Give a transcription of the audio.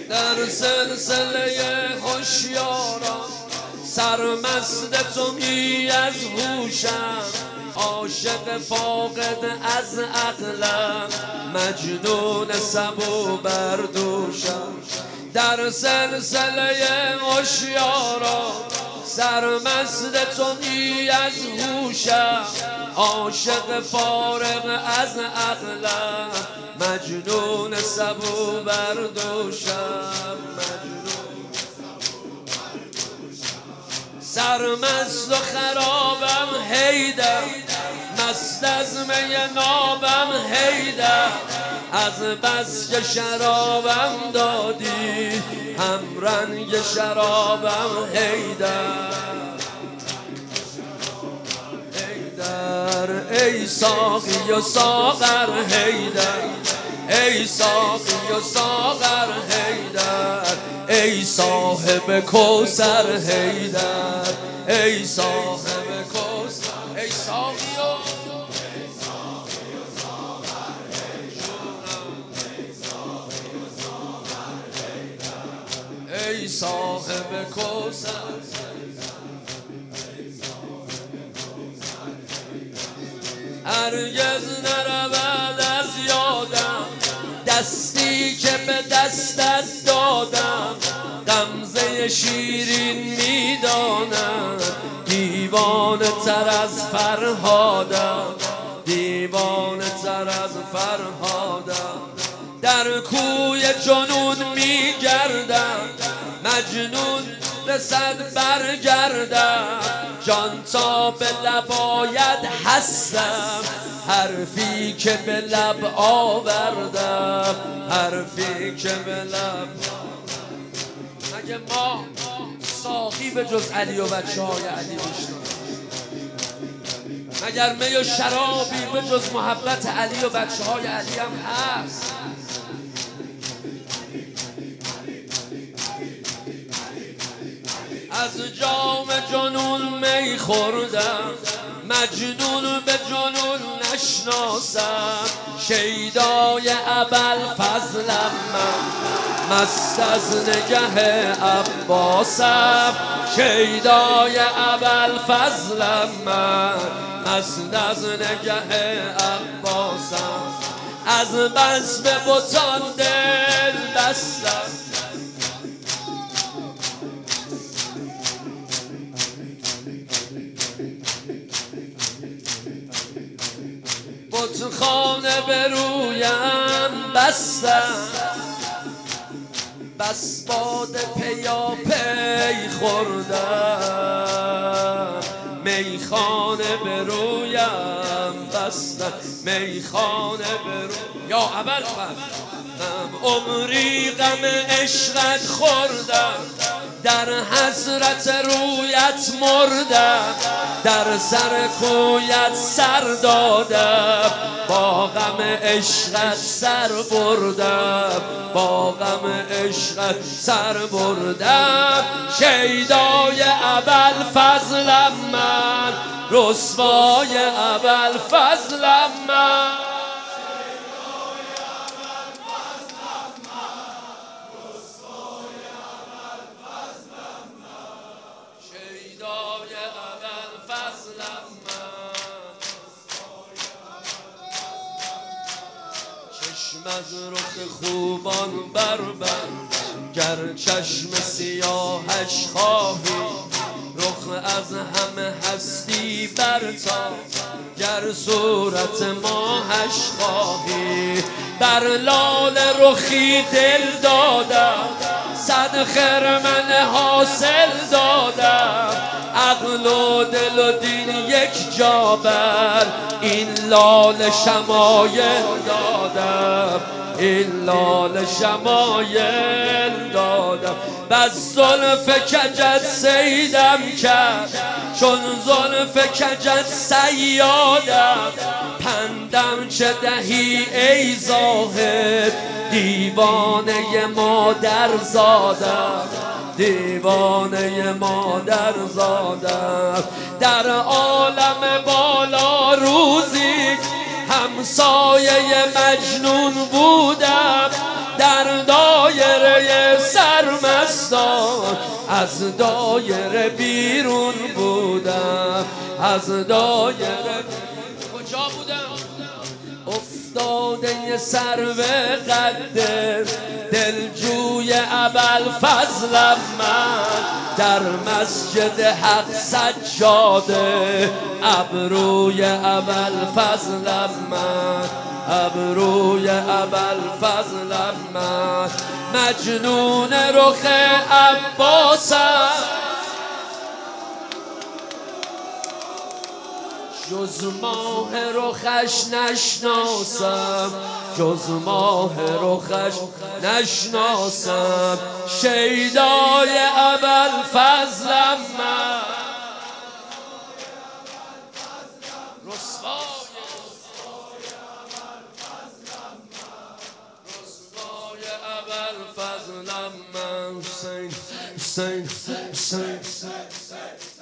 در سلسله هوشیاران سرمست تویی از هوشم، عاشق فاقد از عقلم، مجنون سبو بردوشم. در سلسله هوشیاران سرمست تویی از هوشم، عاشق فارغ از عقلم، مجنون سبو بردوشم. سرمست و خرابم هیدر، مست از می نابم هیدر، از بس که شرابم دادی هم رنگ شرابم هیدر. هیدر ای ساقی و ساغر هیدر، ای ساقی و ساغر هیدر، ای صاحب کوثر هیدر، ای صاحب کوثر، ای ساقی و ای صاحب کوثر. هرگز نرود از یادم دستی که به دستت دادم، غمزه شیرین میدانم، دیوانه تر از فرهادم، دیوانه تر از فرهادم. در کوی جنون میگردم، مجنون رسد برگردم، جان تا به لب آید هستم، حرفی که به لب آوردم، حرفی که به لب. مگه ما ساقی به جز علی و بچه های علی بشناسیم؟ مگر می و شرابی به جز محبت علی و بچه های علی هم هست؟ از جام جنون می خوردم، مجنون به جنون نشناسم، شیدای ابوالفضلم من، مست از نگه عباسم، شیدای ابوالفضلم من، مست از نگه عباسم. از بس به بتان دل بستم، بتخانه به رویم بستم، بس باد پیاپی خوردم، میخانه به رویم بستم، میخانه به رویم. یا ابوالفضل عمری غم عشقت خوردم، در حسرت رویت مردم، در سر کویت سر دادم، با غم عشقت سر بردم، با غم عشقت سر بردم. شیدای ابوالفضلم من، رسوای ابوالفضلم من، از رخ خوبان بربند، گر چشم سیاهش خواهی، رخ از همه هستی برتاب، گر صورت ماهش خواهی. بر لال رخی دل دادم، صد خرمن حاصل دادم، عقل و دل و دین یک جا بر این لال شمایل دادم، این لال شمایل دادم. بس زلف کجت صیدم کرد، چون زلف کجت صیادم، پندم چه دهی ای زاهد، دیوانه مادر زادم، دیوانه مادر زادم. در عالم بالا روزی همسایه مجنون بودم، در دایره از دایره بیرون بودم، از دایره کجا بودم؟ افتاده سر به قد دلجوی ابوالفضلم من، در مسجد حق سجاده ابروی ابوالفضلم من، ابروی ابوالفضلم من، مجنون رخ عباسم، جز ماه رخش نشناسم، جز ماه رخش نشناسم، شیدای ابوالفضلم من، رسوای ابوالفضلم من، حسین حسین حسین حسین